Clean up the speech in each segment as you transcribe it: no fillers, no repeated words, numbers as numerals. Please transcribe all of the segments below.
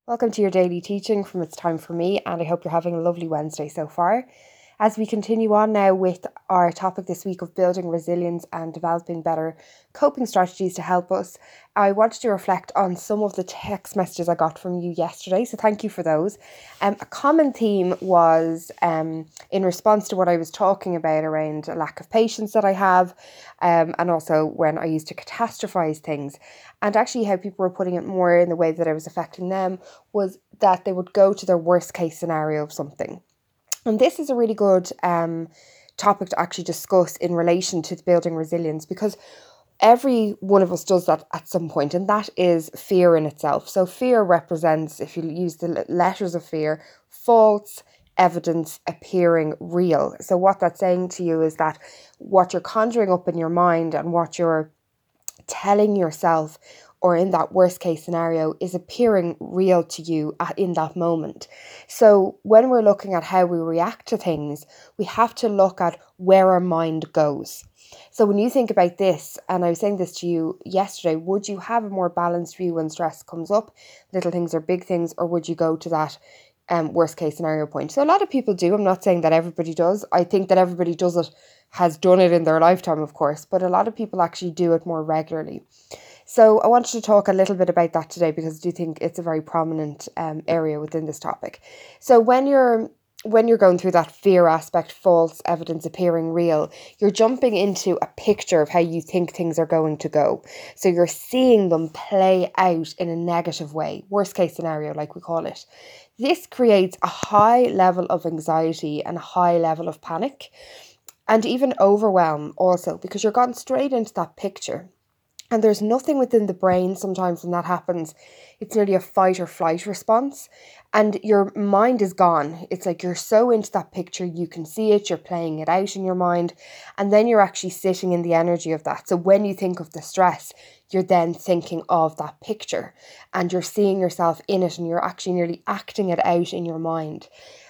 Welcome to your daily teaching from It's Time for Me, and I hope you're having a lovely Wednesday so far. As we continue on now with our topic this week of building resilience and developing better coping strategies to help us, I wanted to reflect on some of the text messages I got from you yesterday, so thank you for those. A common theme was in response to what I was talking about around a lack of patience that I have, and also when I used to catastrophize things, and actually how people were putting it more in the way that I was affecting them was that they would go to their worst case scenario of something. And this is a really good topic to actually discuss in relation to building resilience, because every one of us does that at some point, and that is fear in itself. So fear represents, if you use the letters of fear, false evidence appearing real. So what that's saying to you is that what you're conjuring up in your mind and what you're telling yourself or in that worst case scenario is appearing real to you in that moment. So when we're looking at how we react to things, we have to look at where our mind goes. So when you think about this, and I was saying this to you yesterday, would you have a more balanced view when stress comes up, little things or big things, or would you go to that worst case scenario point? So a lot of people do. I'm not saying that everybody does. I think that everybody does it, has done it in their lifetime, of course, but a lot of people actually do it more regularly. So I wanted to talk a little bit about that today because I do think it's a very prominent area within this topic. So when you're going through that fear aspect, false evidence appearing real, you're jumping into a picture of how you think things are going to go. So you're seeing them play out in a negative way, worst case scenario, like we call it. This creates a high level of anxiety and a high level of panic and even overwhelm also, because you're gone straight into that picture. And there's nothing within the brain sometimes when that happens. It's nearly a fight or flight response. And your mind is gone. It's like you're so into that picture, you can see it, you're playing it out in your mind. And then you're actually sitting in the energy of that. So when you think of the stress, you're then thinking of that picture. And you're seeing yourself in it, and you're actually nearly acting it out in your mind.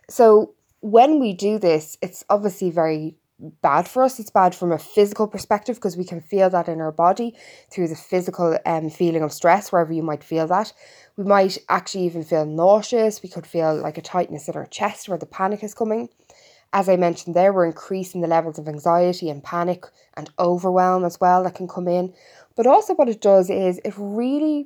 So when we do this, it's obviously very bad for us. It's bad from a physical perspective because we can feel that in our body through the physical feeling of stress, wherever you might feel that. We might actually even feel nauseous. We could feel like a tightness in our chest where the panic is coming. As I mentioned there, we're increasing the levels of anxiety and panic and overwhelm as well that can come in. But also what it does is it really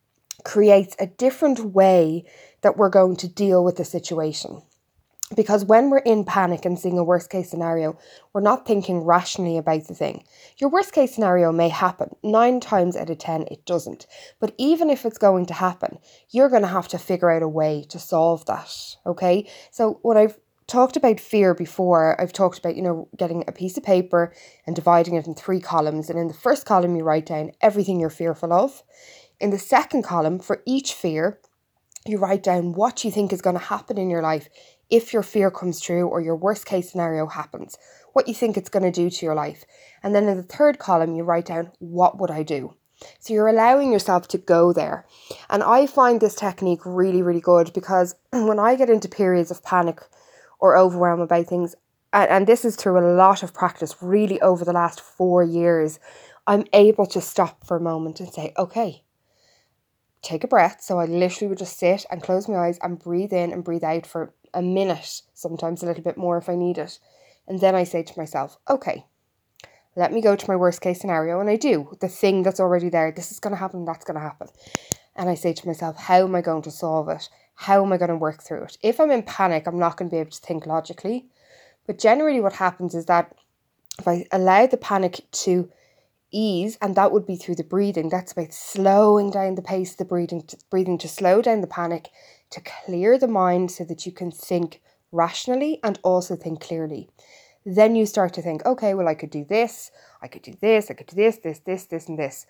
creates a different way that we're going to deal with the situation. Because when we're in panic and seeing a worst case scenario, we're not thinking rationally about the thing. Your worst case scenario may happen. 9 times out of 10, it doesn't. But even if it's going to happen, you're going to have to figure out a way to solve that. Okay? So when I've talked about fear before, I've talked about, getting a piece of paper and dividing it in 3 columns. And in the first column, you write down everything you're fearful of. In the second column, for each fear, you write down what you think is going to happen in your life if your fear comes true or your worst case scenario happens, what you think it's going to do to your life. And then in the third column, you write down, what would I do? So you're allowing yourself to go there. And I find this technique really, really good because when I get into periods of panic or overwhelm about things, and this is through a lot of practice, really over the last 4 years, I'm able to stop for a moment and say, okay, take a breath. So I literally would just sit and close my eyes and breathe in and breathe out for a minute, sometimes a little bit more if I need it. And then I say to myself, okay, let me go to my worst case scenario. And I do the thing that's already there. This is going to happen. That's going to happen. And I say to myself, how am I going to solve it? How am I going to work through it? If I'm in panic, I'm not going to be able to think logically. But generally what happens is that if I allow the panic to ease, and that would be through the breathing. That's about slowing down the pace of the breathing to slow down the panic, to clear the mind so that you can think rationally and also think clearly. Then you start to think, okay, well, I could do this, I could do this, I could do this, and this.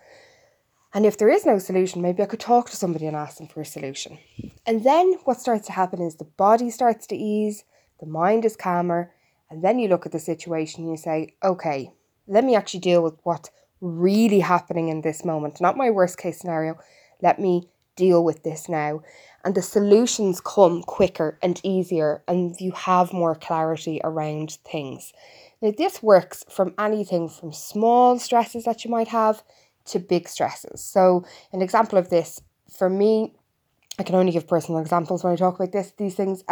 And if there is no solution, maybe I could talk to somebody and ask them for a solution. And then what starts to happen is the body starts to ease, the mind is calmer, and then you look at the situation and you say, okay, let me actually deal with what's really happening in this moment, not my worst case scenario. Let me deal with this now. And the solutions come quicker and easier, and you have more clarity around things. Now, this works from anything from small stresses that you might have to big stresses. So an example of this for me I can only give personal examples when I talk about these things,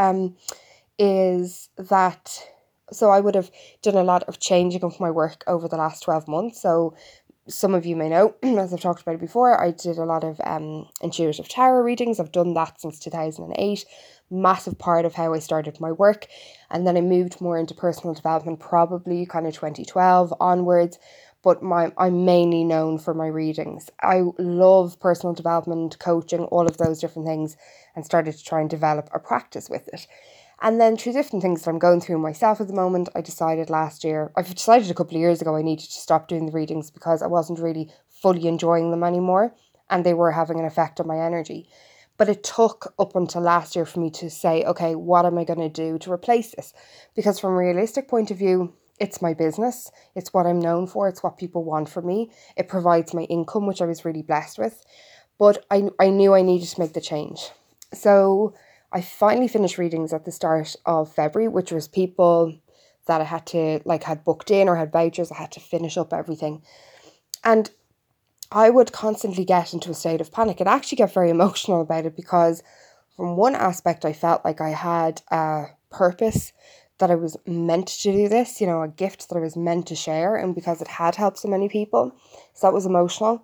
is that, so I would have done a lot of changing of my work over the last 12 months. So some of you may know, as I've talked about it before, I did a lot of intuitive tarot readings. I've done that since 2008. Massive part of how I started my work. And then I moved more into personal development, probably kind of 2012 onwards. But I'm mainly known for my readings. I love personal development, coaching, all of those different things, and started to try and develop a practice with it. And then through different things that I'm going through myself at the moment, I've decided a couple of years ago, I needed to stop doing the readings because I wasn't really fully enjoying them anymore, and they were having an effect on my energy. But it took up until last year for me to say, okay, what am I going to do to replace this? Because from a realistic point of view, it's my business. It's what I'm known for. It's what people want from me. It provides my income, which I was really blessed with. But I knew I needed to make the change. So I finally finished readings at the start of February, which was people that I had booked in or had vouchers. I had to finish up everything. And I would constantly get into a state of panic and actually get very emotional about it, because from one aspect, I felt like I had a purpose, that I was meant to do this, a gift that I was meant to share, and because it had helped so many people. So that was emotional.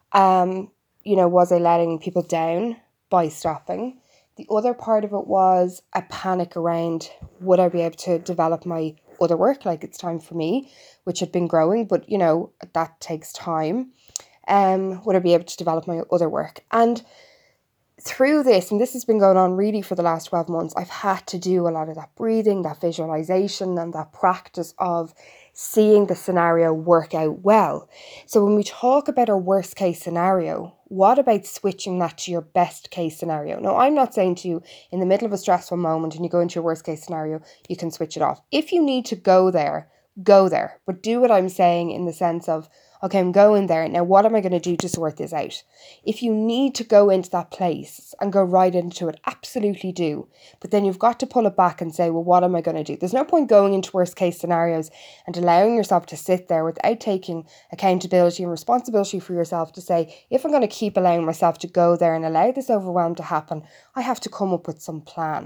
Was I letting people down by stopping? The other part of it was a panic around, would I be able to develop my other work? Like, it's time for me, which had been growing, but that takes time. Would I be able to develop my other work? And through this, and this has been going on really for the last 12 months, I've had to do a lot of that breathing, that visualization, and that practice of seeing the scenario work out well. So when we talk about our worst case scenario, what about switching that to your best case scenario? Now, I'm not saying to you in the middle of a stressful moment and you go into your worst case scenario, you can switch it off. If you need to go there, but do what I'm saying in the sense of, okay, I'm going there. Now, what am I going to do to sort this out? If you need to go into that place and go right into it, absolutely do. But then you've got to pull it back and say, well, what am I going to do? There's no point going into worst case scenarios and allowing yourself to sit there without taking accountability and responsibility for yourself to say, if I'm going to keep allowing myself to go there and allow this overwhelm to happen, I have to come up with some plan.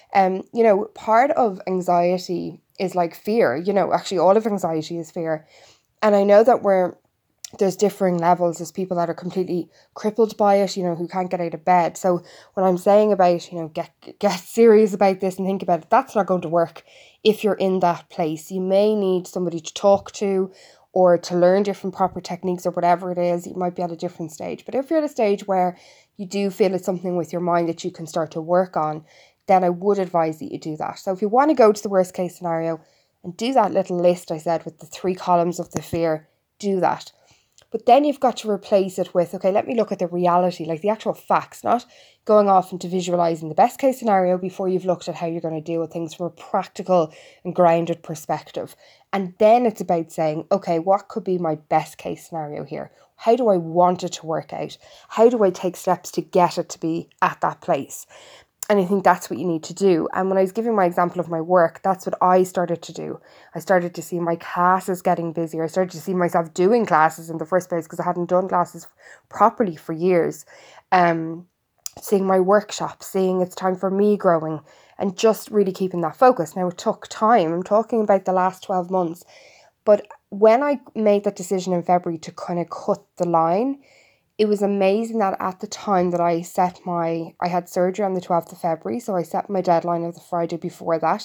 Part of anxiety is like fear. Actually all of anxiety is fear. And I know that there's differing levels. There's people that are completely crippled by it, who can't get out of bed. So when I'm saying about, get serious about this and think about it, that's not going to work if you're in that place. You may need somebody to talk to or to learn different proper techniques or whatever it is. You might be at a different stage. But if you're at a stage where you do feel it's something with your mind that you can start to work on, then I would advise that you do that. So if you want to go to the worst case scenario and do that little list I said with the 3 columns of the fear, do that. But then you've got to replace it with, okay, let me look at the reality, like the actual facts, not going off into visualizing the best case scenario before you've looked at how you're going to deal with things from a practical and grounded perspective. And then it's about saying, okay, what could be my best case scenario here? How do I want it to work out? How do I take steps to get it to be at that place? And I think that's what you need to do. And when I was giving my example of my work, that's what I started to do. I started to see my classes getting busier. I started to see myself doing classes in the first place because I hadn't done classes properly for years. Seeing my workshops, seeing it's time for me growing, and just really keeping that focus. Now, it took time. I'm talking about the last 12 months. But when I made that decision in February to kind of cut the line, it was amazing that at the time that I had surgery on the 12th of February, so I set my deadline of the Friday before that.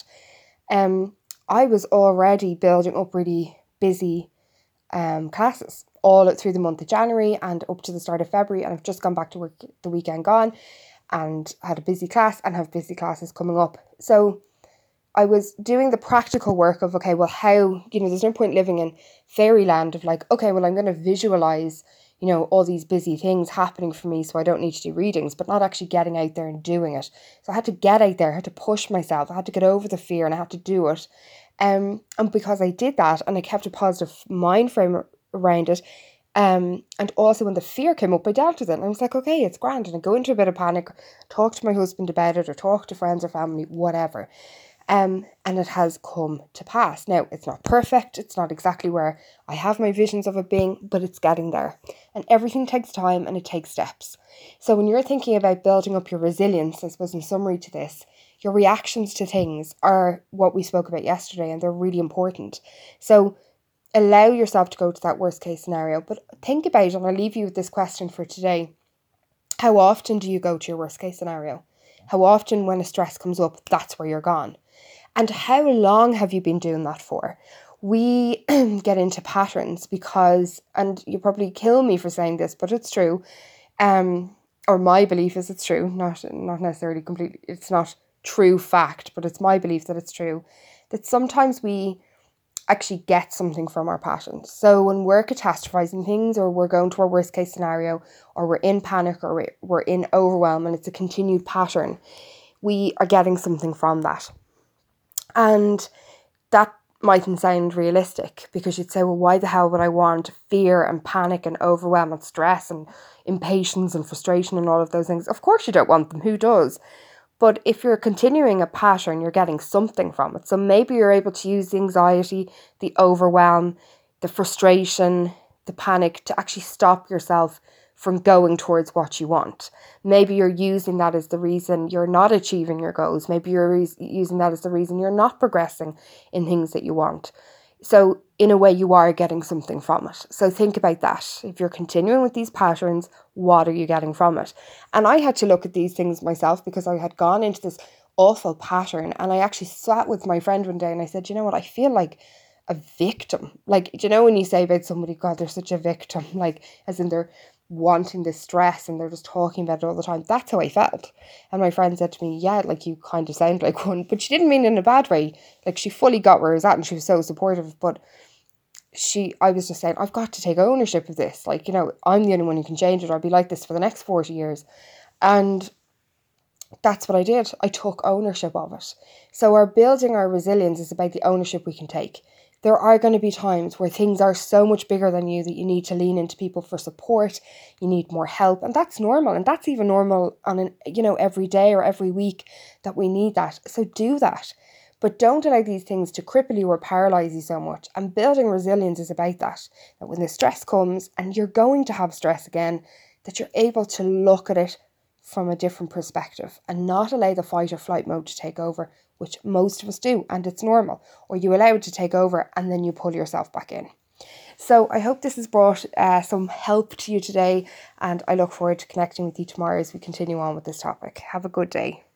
I was already building up really busy classes all through the month of January and up to the start of February, and I've just gone back to work the weekend gone and had a busy class and have busy classes coming up. So I was doing the practical work of, okay, well, how, there's no point living in fairyland of like, okay, well, I'm going to visualize all these busy things happening for me so I don't need to do readings, but not actually getting out there and doing it. So I had to get out there, I had to push myself, I had to get over the fear and I had to do it. And because I did that and I kept a positive mind frame around it, and also when the fear came up, I dealt with it and I was like, okay, it's grand. And I go into a bit of panic, talk to my husband about it or talk to friends or family, whatever. And it has come to pass. Now, it's not perfect. It's not exactly where I have my visions of it being, but it's getting there. And everything takes time and it takes steps. So when you're thinking about building up your resilience, I suppose in summary to this, your reactions to things are what we spoke about yesterday, and they're really important. So allow yourself to go to that worst case scenario, but think about, and I'll leave you with this question for today. How often do you go to your worst case scenario? How often when a stress comes up, that's where you're gone? And how long have you been doing that for? We get into patterns because, and you probably kill me for saying this, but it's true. Or my belief is it's true, not necessarily completely, it's not true fact, but it's my belief that it's true, that sometimes we actually get something from our patterns. So when we're catastrophizing things, or we're going to our worst case scenario, or we're in panic, or we're in overwhelm, and it's a continued pattern, we are getting something from that. And that mightn't sound realistic, because you'd say, well, why the hell would I want fear and panic and overwhelm and stress and impatience and frustration and all of those things? Of course you don't want them. Who does? But if you're continuing a pattern, you're getting something from it. So maybe you're able to use the anxiety, the overwhelm, the frustration, the panic to actually stop yourself from going towards what you want. Maybe you're using that as the reason you're not achieving your goals. Maybe you're using that as the reason you're not progressing in things that you want. So in a way, you are getting something from it. So think about that. If you're continuing with these patterns, what are you getting from it? And I had to look at these things myself, because I had gone into this awful pattern. And I actually sat with my friend one day and I said, you know what, I feel like a victim. Like, do you know when you say about somebody, God, they're such a victim, like as in they're wanting this stress and they're just talking about it all the time. That's how I felt. And my friend said to me, yeah, like you kind of sound like one, but she didn't mean it in a bad way. Like she fully got where I was at and she was so supportive. But I was just saying, I've got to take ownership of this. Like, you know, I'm the only one who can change it. I'll be like this for the next 40 years. And that's what I did. I took ownership of it. So building our resilience is about the ownership we can take. There are going to be times where things are so much bigger than you that you need to lean into people for support. You need more help, and that's normal. And that's even normal on every day or every week that we need that. So do that. But don't allow these things to cripple you or paralyze you so much. And building resilience is about that. That when the stress comes, and you're going to have stress again, that you're able to look at it from a different perspective and not allow the fight or flight mode to take over, which most of us do, and it's normal. Or you allow it to take over and then you pull yourself back in. So I hope this has brought some help to you today, and I look forward to connecting with you tomorrow as we continue on with this topic. Have a good day.